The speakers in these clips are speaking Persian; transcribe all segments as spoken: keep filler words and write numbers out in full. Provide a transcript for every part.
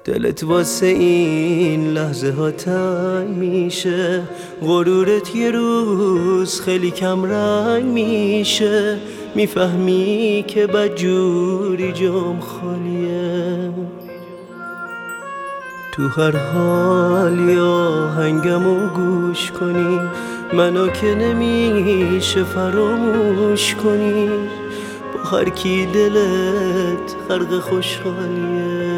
دلت واسه این لحظه ها تنگ میشه، غرورت یه روز خیلی کم رنگ میشه، میفهمی که بدجوری جام خالیه. تو هر حال یا هنگمو گوش کنی، منو که نمیشه فراموش کنی، با هر کی دلت غرق خوشحالیه.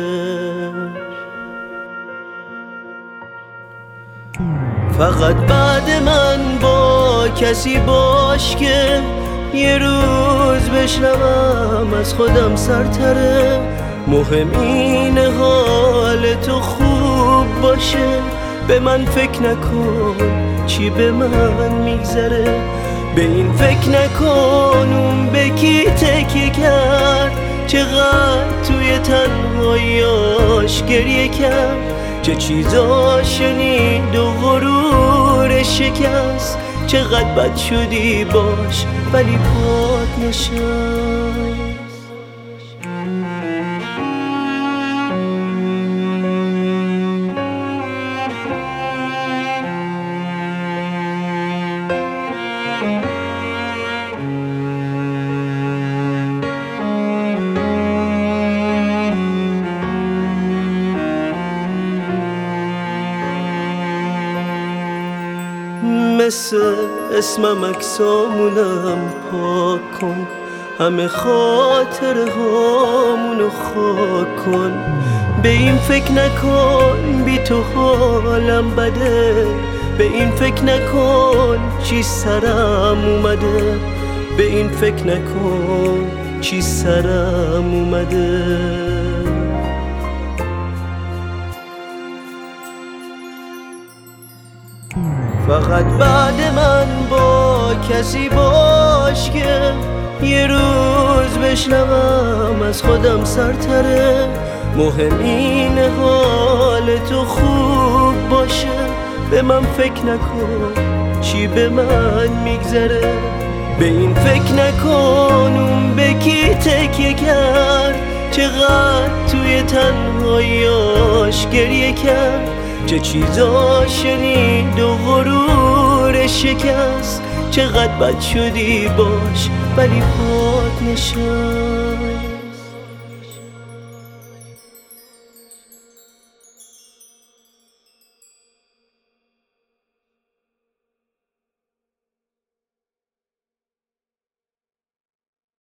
فقط بعد من با کسی باش که یه روز بشنوم از خودم سرتره. مهم اینه حال تو خوب باشه، به من فکر نکن چی به من میگذره. به این فکر نکن اون به کی تکیه کرد، چقدر توی تنهاییاش گریه کرد، چه چیزا شنید و غرور شکست. چقدر بد شدی باش ولی پات نشست. مثل اسمم اکسامونم پاک کن، همه خاطره هامونو خاک کن. به این فکر نکن بی تو حالم بده، به این فکر نکن چی سرم اومده، به این فکر نکن چی سرم اومده. فقط بعد من با کسی باش که یه روز بشنوم از خودم سرتره. مهم اینه حال تو خوب باشه، به من فکر نکن چی به من میگذره. به این فکر نکن اون به کی تکیه کرد، چقدر توی تنهاییاش گریه کرد، چه چیزا شنید و غرور شکست. چقدر بد شدی باش ولی پات نشست.